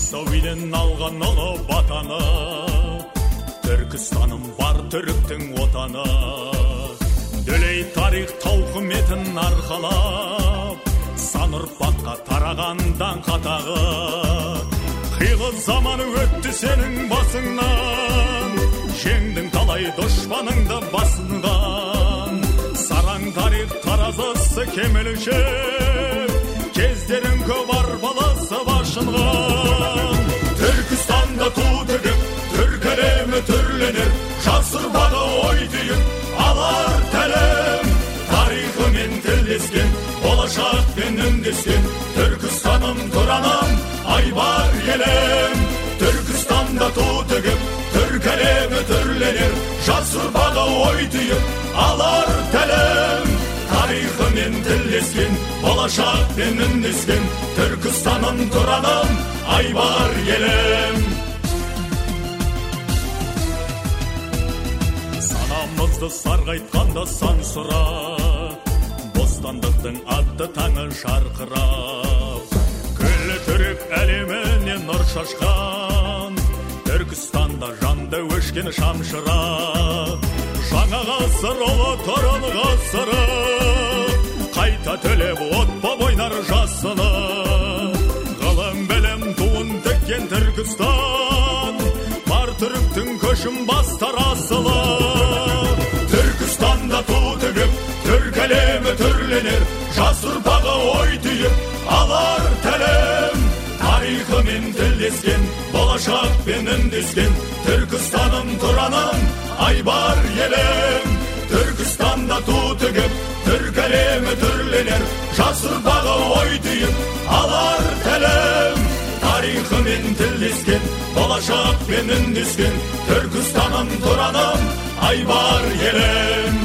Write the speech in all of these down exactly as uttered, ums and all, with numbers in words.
Яссауиден алған ұлы батаны, Түркістаным бар түріктің отаны. Дүлей тарих тауқыметін арқалап, сан ұрпаққа тараған даңқ атағы. Қилы заманы өтті сенің басыңнан, жеңдің талай дұшпаныңды басынған. Сараң тарих таразысы кемелуші, кездерің көп арбаласы башынған. Түркістанда ту тігіп, түрк әлемі түрленер, жас ұрпағы ой түйіп, алар тәлім. Тарихымен тілдескен, болашақпен үндескен, Түркістаным тұранам, айбар елім. Түркістанда ту тігіп, түрк әлемі түрленер, жас ұрпағы ой түйіп, алар тәлім. Тарихымен тілдескен, болашақпен үндескен, Түркістаным тұранам, айбар елім. Санамызды сарғайтқанда сан сұра, бостандықтың атты таңы жарқырап. Күллі түрік әлеміне нұр шашқан, Түркістанда жанды өшкен шамшыра. Жаңа ғасыр ұлы тұрын ғасыры, қайта төлеп от боп ойнар жасыны. Ғылым білім туын тіккен Түркістан, бар түріктің көшін бастар асылы. Түркістанда ту тігіп, түрк әлемі түрленер, жас ұрпағы ой түйіп, алар тәлім. Тарихымен тілдескен, болашақпен үндескен, Түркістаным тұранам, айбар елім. Түркістанда ту тігіп, түрк әлемі түрленер, жас ұрпағы ой түйіп, алар тәлім. Тарихымен тілдескен, болашақпен үндескен, Түркістаным тұранам, айбар елім.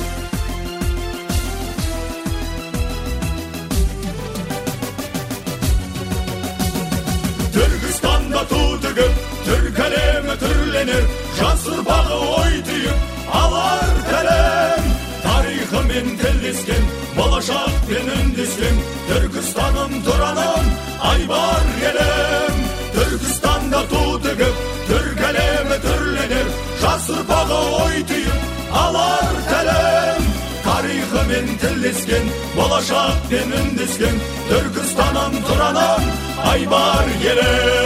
Түркістанда ту тігіп, түрк әлемі түрленер, жас ұрпағы ой түйіп, алар тәлім. Тарихымен тілдескен, болашақпен үндескен, Түркістаным тұранам, айбар елім. Түркістанда ту тігіп, түрк әлемі түрленер, жас ұрпағы ой түйіп, алар тәлім. Тарихымен тілдескен, болашақпен үндескен, Түркістаным тұранам, айбар елім.